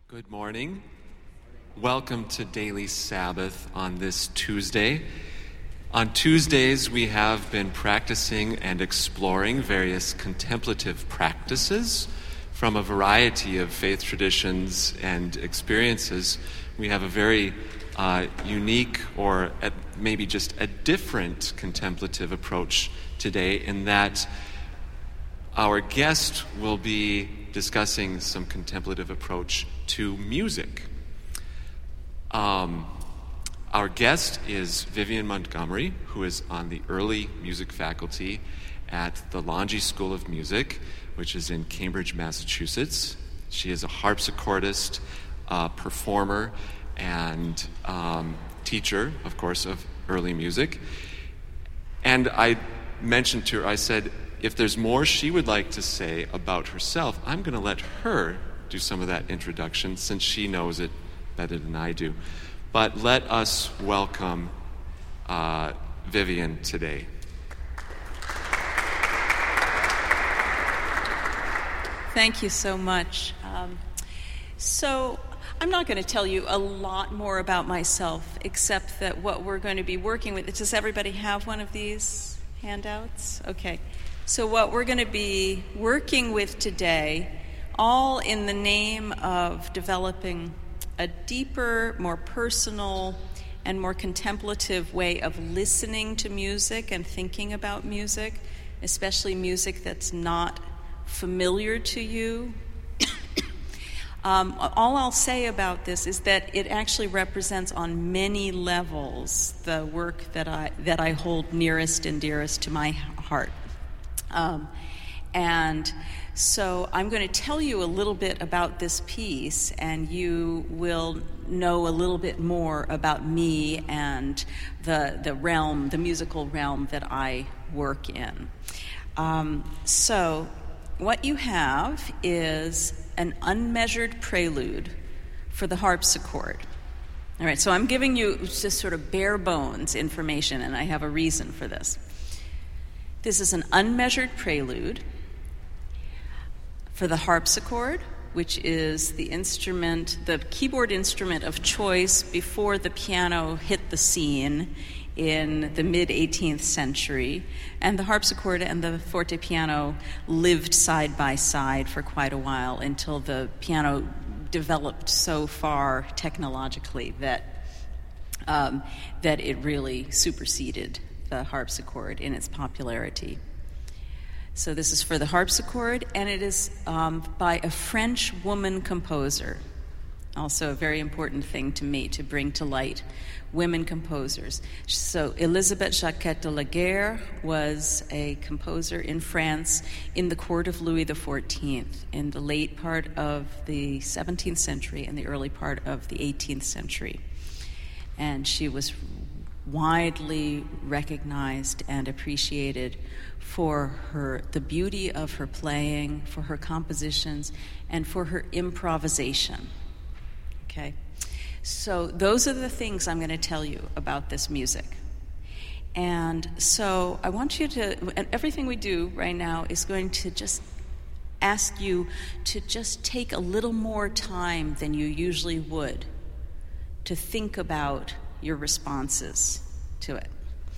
Good morning. Welcome to Daily Sabbath on this Tuesday. On Tuesdays, we have been practicing and exploring various contemplative practices from a variety of faith traditions and experiences. We have a very unique or maybe just a different contemplative approach today in that our guest will be discussing some contemplative approach to music. Our guest is Vivian Montgomery, who is on the early music faculty at the Longy School of Music, which is in Cambridge, Massachusetts. She is a harpsichordist, performer, and teacher, of course, of early music. And I mentioned to her, I said, if there's more she would like to say about herself, I'm going to let her do some of that introduction since she knows it better than I do. But let us welcome Vivian today. Thank you so much. So I'm not going to tell you a lot more about myself, except that what we're going to be working with, does everybody have one of these handouts? Okay. So what we're going to be working with today, all in the name of developing a deeper, more personal, and more contemplative way of listening to music and thinking about music, especially music that's not familiar to you. All I'll say about this is that it actually represents on many levels the work that I hold nearest and dearest to my heart. And so I'm going to tell you a little bit about this piece, and you will know a little bit more about me and the musical realm that I work in. So what you have is an unmeasured prelude for the harpsichord. All right, so I'm giving you just sort of bare bones information, and I have a reason for this. This is an unmeasured prelude for the harpsichord, which is the keyboard instrument of choice before the piano hit the scene in the mid-18th century. And the harpsichord and the fortepiano lived side by side for quite a while until the piano developed so far technologically that it really superseded the harpsichord in its popularity. So this is for the harpsichord, and it is by a French woman composer. Also a very important thing to me to bring to light women composers. So Elisabeth Jacquet de la Guerre was a composer in France in the court of Louis XIV in the late part of the 17th century and the early part of the 18th century. And she was widely recognized and appreciated for the beauty of her playing, for her compositions, and for her improvisation. Okay? So those are the things I'm going to tell you about this music. And so I want you to, and everything we do right now is going to just ask you to just take a little more time than you usually would to think about your responses to it.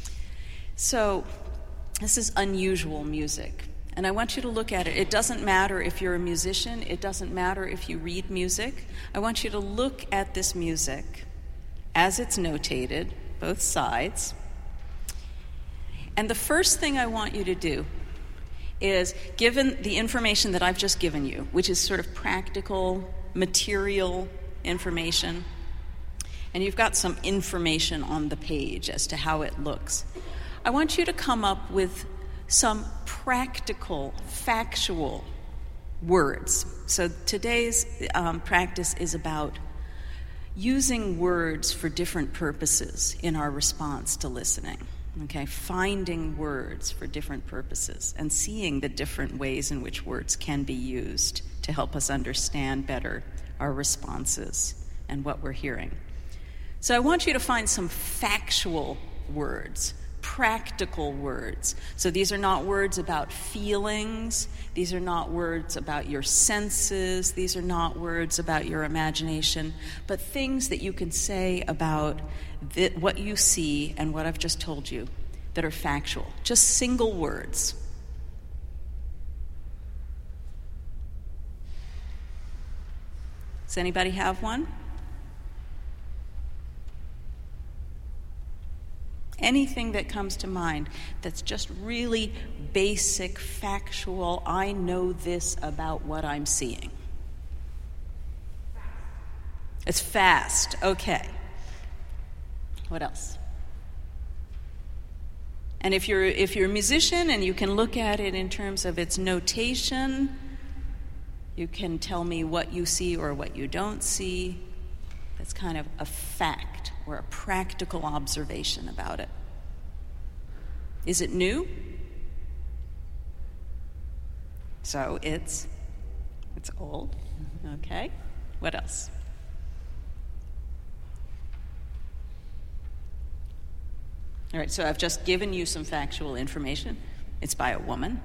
So this is unusual music, and I want you to look at it. It doesn't matter if you're a musician. It doesn't matter if you read music. I want you to look at this music as it's notated, both sides. And the first thing I want you to do is, given the information that I've just given you, which is sort of practical, material information, and you've got some information on the page as to how it looks, I want you to come up with some practical, factual words. So today's practice is about using words for different purposes in our response to listening. Okay, finding words for different purposes and seeing the different ways in which words can be used to help us understand better our responses and what we're hearing. So I want you to find some factual words, practical words. So these are not words about feelings. These are not words about your senses. These are not words about your imagination, but things that you can say about what you see and what I've just told you that are factual. Just single words. Does anybody have one? Anything that comes to mind that's just really basic, factual, I know this about what I'm seeing. It's fast. Okay. What else? And if you're a musician and you can look at it in terms of its notation, you can tell me what you see or what you don't see. That's kind of a fact or a practical observation about it. Is it new? So it's old. Okay. What else? All right, so I've just given you some factual information. It's by a woman.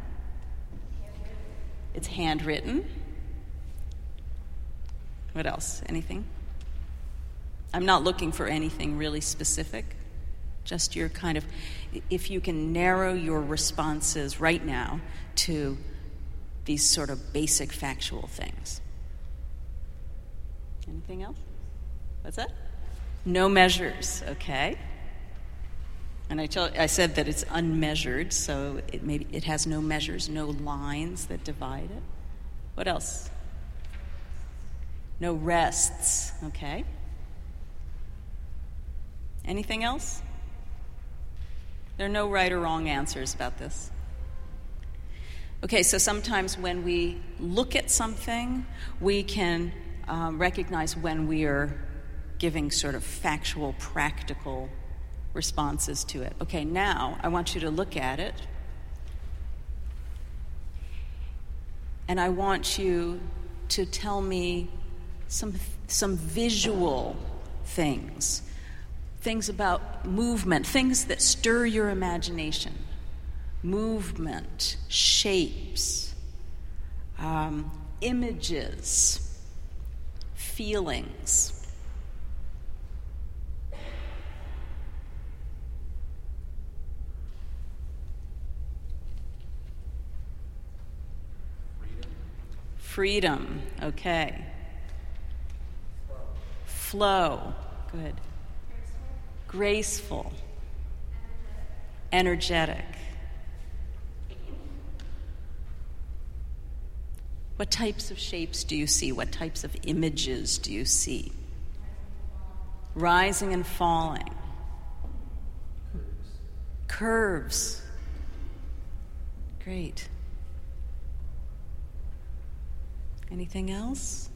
It's handwritten. What else? Anything? I'm not looking for anything really specific. Just your kind of, if you can narrow your responses right now to these sort of basic factual things. Anything else? What's that? No measures, okay. And I said that it's unmeasured, so it has no measures, no lines that divide it. What else? No rests, okay. Anything else? There are no right or wrong answers about this. Okay, so sometimes when we look at something, we can recognize when we are giving sort of factual, practical responses to it. Okay, now I want you to look at it, and I want you to tell me some visual things about movement, things that stir your imagination. Movement, shapes, images, feelings. Freedom, okay. Flow, good. Graceful. Energetic. What types of shapes do you see? What types of images do you see? Rising and falling. Curves. Great. Anything else?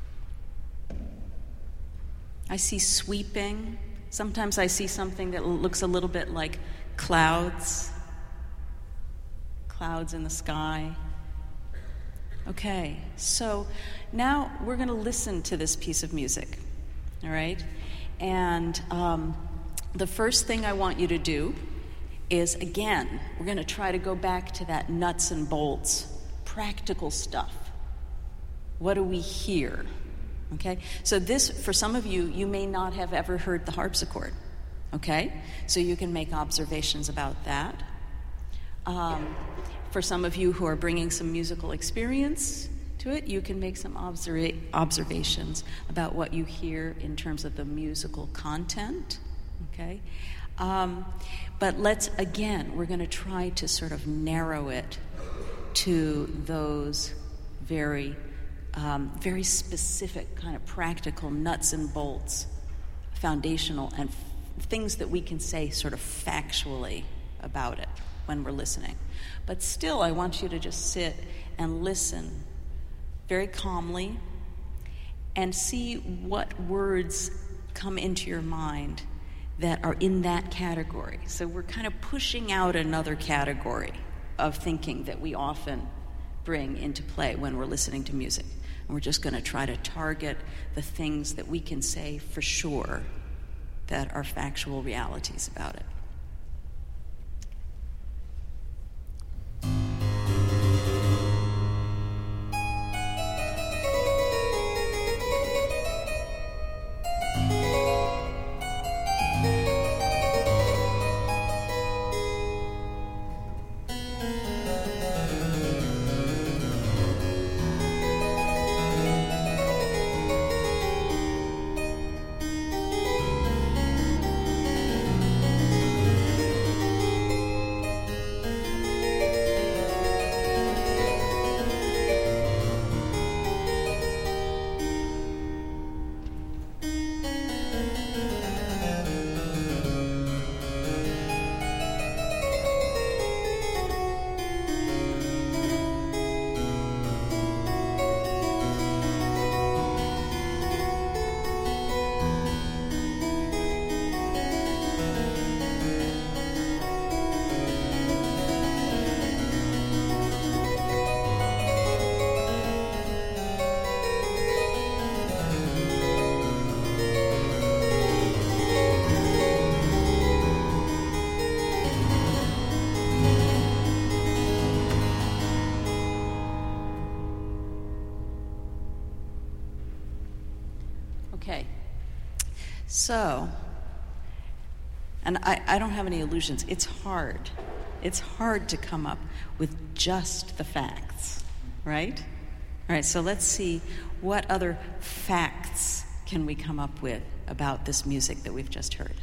I see sweeping. Sometimes I see something that looks a little bit like clouds in the sky. Okay, so now we're going to listen to this piece of music, all right? And the first thing I want you to do is, again, we're going to try to go back to that nuts and bolts, practical stuff. What do we hear? Okay, so this, for some of you, you may not have ever heard the harpsichord, okay? So you can make observations about that. For some of you who are bringing some musical experience to it, you can make some observations about what you hear in terms of the musical content, okay? But we're going to try to sort of narrow it to those very specific kind of practical nuts and bolts, foundational, and things that we can say sort of factually about it when we're listening. But still, I want you to just sit and listen very calmly and see what words come into your mind that are in that category. So we're kind of pushing out another category of thinking that we often bring into play when we're listening to music. And we're just going to try to target the things that we can say for sure that are factual realities about it. Okay. So, and I don't have any illusions. It's hard. It's hard to come up with just the facts, right? All right, so let's see what other facts can we come up with about this music that we've just heard.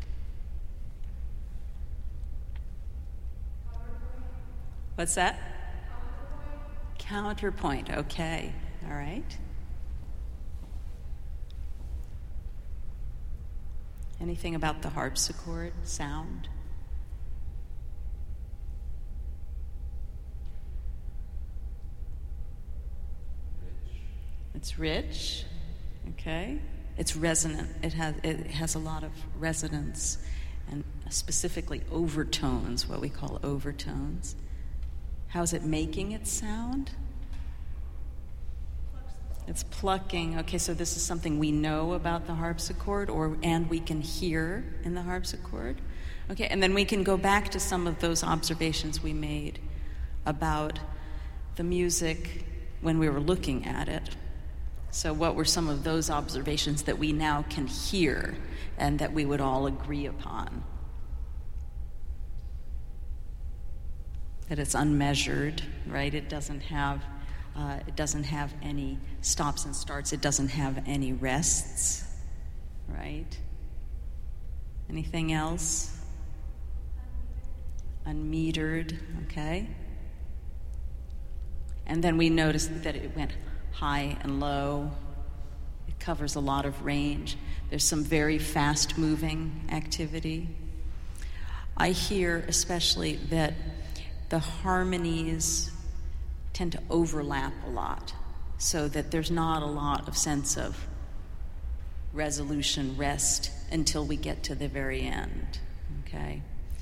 What's that? Counterpoint. Okay. All right. Anything about the harpsichord sound? It's rich. Okay. It's resonant. It has a lot of resonance, and specifically overtones, what we call overtones. How's it making it sound? It's plucking. Okay, so this is something we know about the harpsichord, and we can hear in the harpsichord. Okay, and then we can go back to some of those observations we made about the music when we were looking at it. So what were some of those observations that we now can hear and that we would all agree upon? That it's unmeasured, right? It doesn't have any stops and starts. It doesn't have any rests, right? Anything else? Unmetered, okay. And then we noticed that it went high and low. It covers a lot of range. There's some very fast-moving activity. I hear especially that the harmonies tend to overlap a lot, so that there's not a lot of sense of resolution, rest, until we get to the very end, okay?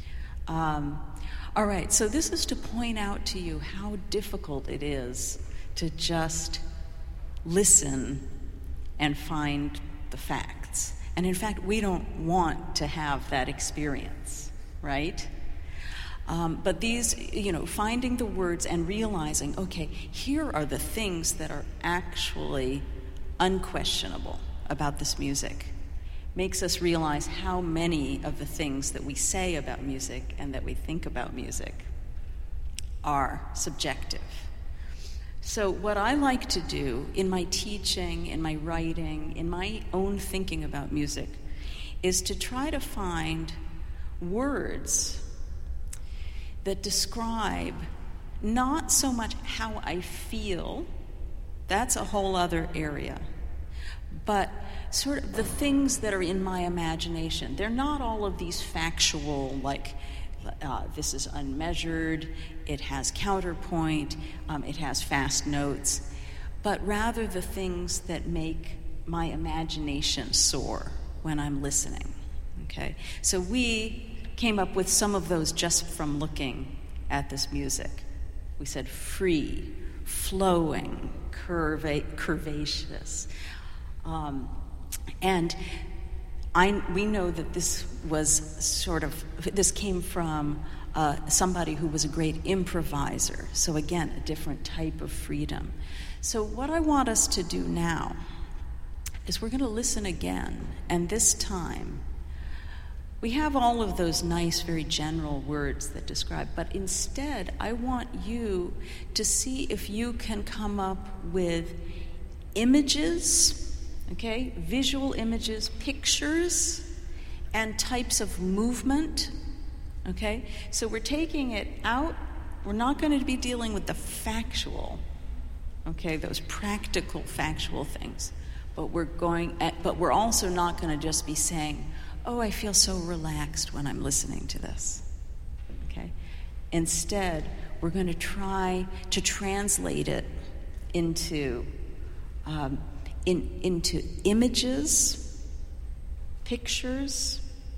All right, so this is to point out to you how difficult it is to just listen and find the facts. And in fact, we don't want to have that experience, right? But these, finding the words and realizing, okay, here are the things that are actually unquestionable about this music, makes us realize how many of the things that we say about music and that we think about music are subjective. So what I like to do in my teaching, in my writing, in my own thinking about music, is to try to find words that describe not so much how I feel, that's a whole other area, but sort of the things that are in my imagination. They're not all of these factual, like, this is unmeasured, it has counterpoint, it has fast notes, but rather the things that make my imagination soar when I'm listening, okay? So we came up with some of those just from looking at this music. We said free, flowing, curvaceous. And we know that this came from somebody who was a great improviser. So again, a different type of freedom. So what I want us to do now is we're going to listen again, and this time we have all of those nice, very general words that describe, but instead, I want you to see if you can come up with images, okay, visual images, pictures, and types of movement, okay? So we're taking it out. We're not going to be dealing with the factual, okay, those practical, factual things, but we're also not going to just be saying, oh, I feel so relaxed when I'm listening to this, okay? Instead, we're going to try to translate it into images, pictures,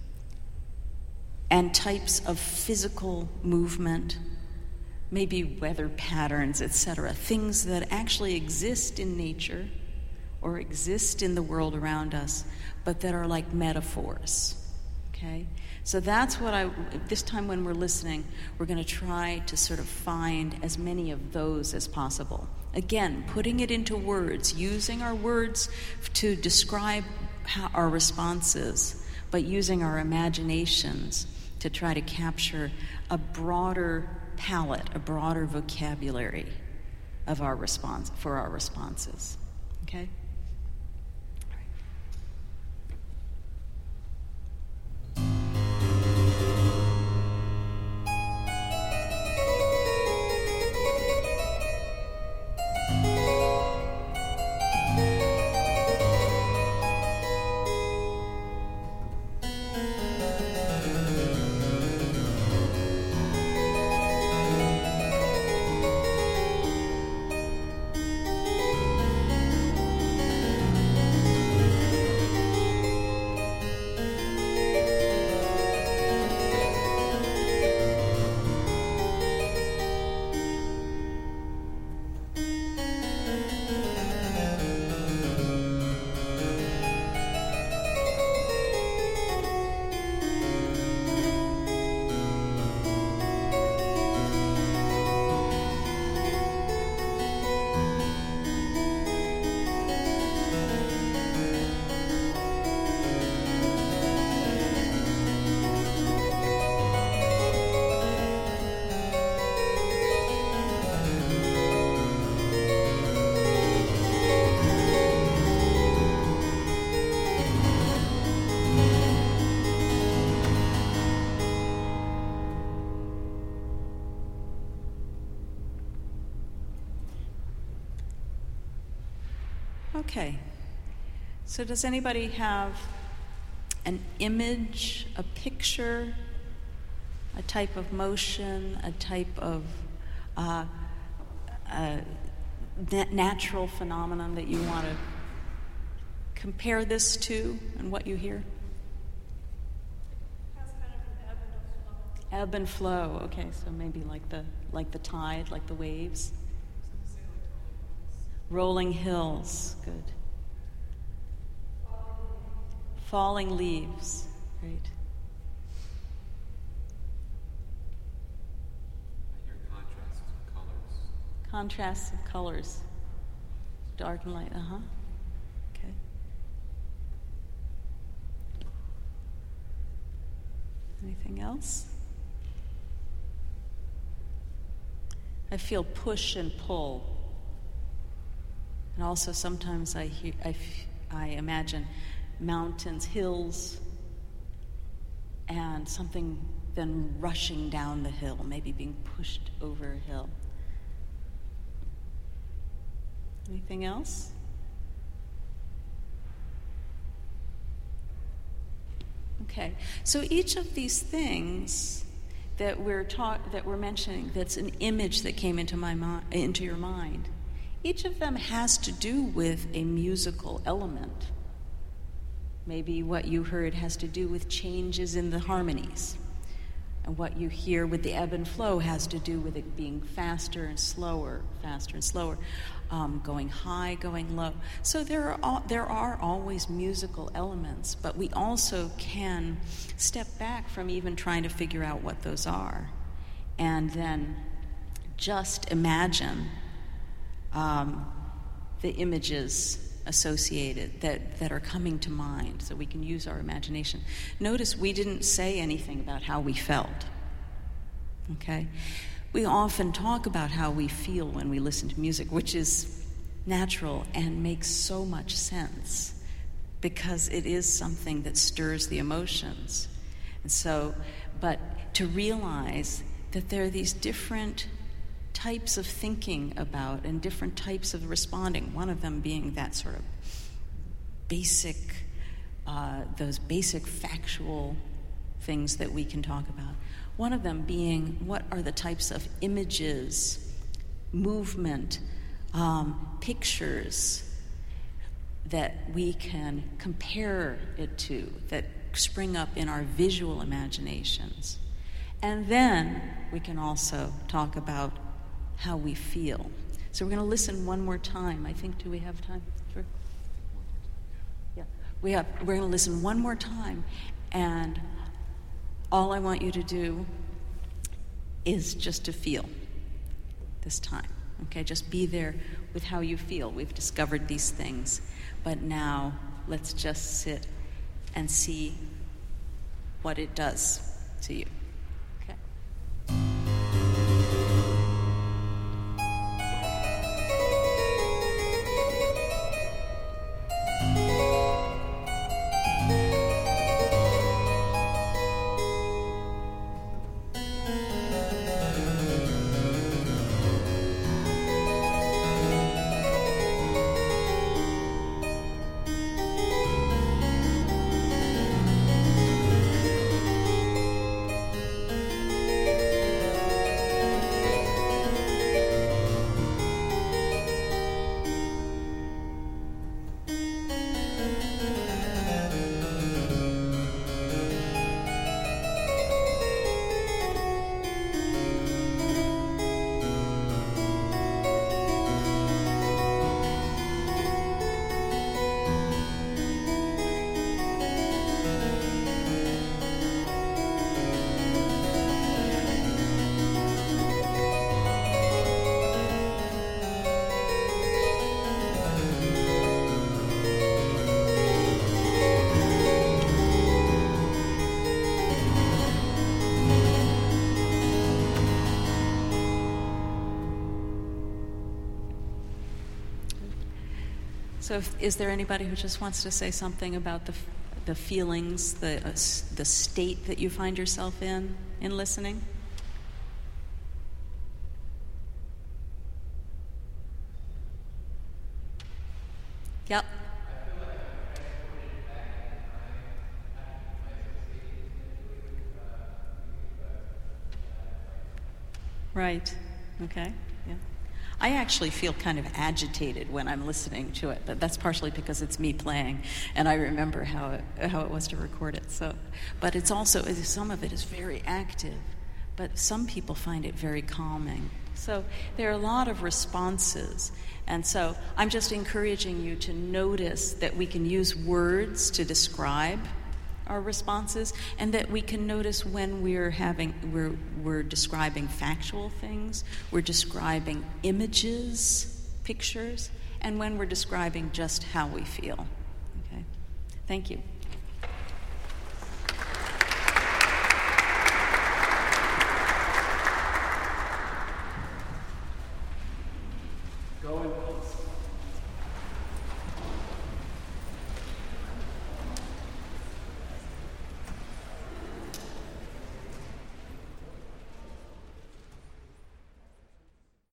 and types of physical movement, maybe weather patterns, etc., things that actually exist in nature or exist in the world around us, but that are like metaphors, okay? Okay? So that's what this time when we're listening, we're going to try to sort of find as many of those as possible. Again, putting it into words, using our words to describe our responses, but using our imaginations to try to capture a broader palette, a broader vocabulary of our response, for our responses. Okay? Okay, so does anybody have an image, a picture, a type of motion, a type of natural phenomenon that you want to compare this to and what you hear? Has kind of an Ebb and flow. Okay, so maybe like the tide, like the waves. Rolling hills, good. Falling leaves, great. I hear contrasts of colors. Contrasts of colors, dark and light, okay. Anything else? I feel push and pull. And also sometimes I imagine mountains, hills, and something then rushing down the hill, maybe being pushed over a hill. Anything else? Okay, so each of these things that we're mentioning, that's an image that came into your mind. Each of them has to do with a musical element. Maybe what you heard has to do with changes in the harmonies. And what you hear with the ebb and flow has to do with it being faster and slower, going high, going low. So there are always musical elements, but we also can step back from even trying to figure out what those are, and then just imagine the images associated that are coming to mind, so we can use our imagination. Notice we didn't say anything about how we felt, okay? We often talk about how we feel when we listen to music, which is natural and makes so much sense because it is something that stirs the emotions. And so, but to realize that there are these different types of thinking about and different types of responding, one of them being that sort of basic, those basic factual things that we can talk about. One of them being what are the types of images, movement, pictures that we can compare it to, that spring up in our visual imaginations. And then we can also talk about how we feel. So we're going to listen one more time. I think, do we have time? Sure. Yeah. We're going to listen one more time, and all I want you to do is just to feel this time. Okay, just be there with how you feel. We've discovered these things, but now let's just sit and see what it does to you. Okay. So is there anybody who just wants to say something about the feelings, the state that you find yourself in listening? Yep. Right. Okay. Yeah. I actually feel kind of agitated when I'm listening to it, but that's partially because it's me playing, and I remember how it was to record it. So, but it's also, some of it is very active, but some people find it very calming. So there are a lot of responses, and so I'm just encouraging you to notice that we can use words to describe our responses, and that we can notice when we're describing factual things, we're describing images, pictures, and when we're describing just how we feel. Okay? Thank you.